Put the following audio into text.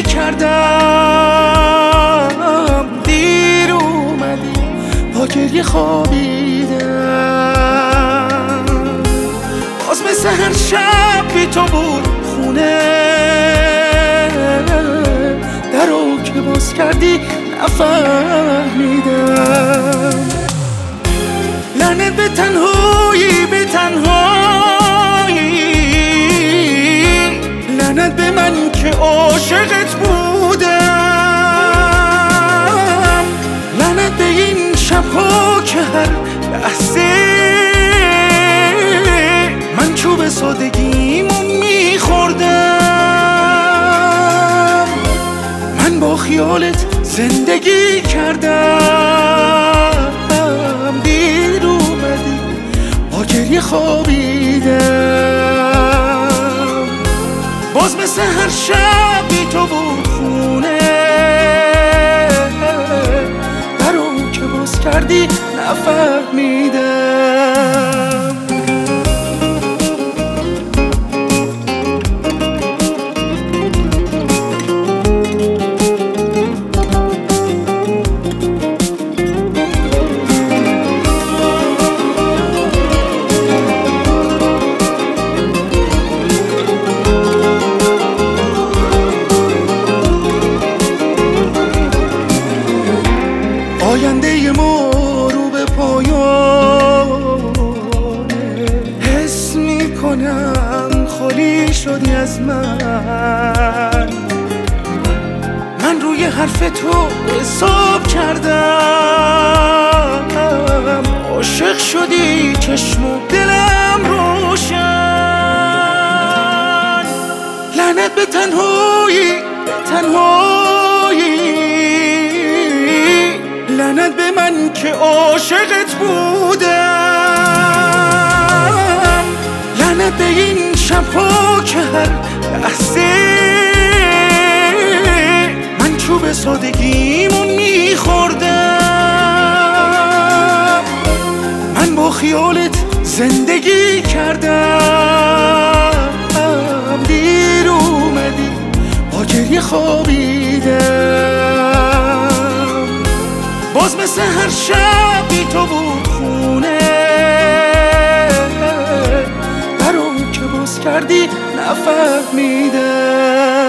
کردم دیر اومدی با گریه خوابیدم باز مثل هر شب بی تو بود خونه درو که باز کردی نفهمیدم لعنت به تنهایی به تنهایی لعنت به من که عاشقت بودم لعنت به این شبها که هر لحظه من چوب سادگیمو میخوردم من با خیالت زندگی کردم دیر اومدی با گریه خوابیدم باز مثل هر شب بی تو بود خونه درو که باز کردی نفهمیدم آینده ما رو به پایانه حس میکنم خالی شدی از من روی حرف تو حساب کردم عاشق شدی چشم و دلم روشن لعنت به تنهایی به تنهایی لعنت به من که عاشقت بودم لعنت به این شبها که هر لحظه من چوب سادگیمون میخوردم من با خیالت زندگی کردم دیر اومدی با گریه خوابیدم باز مثل هر شب بی تو بود خونه درو که باز کردی نفهمیدم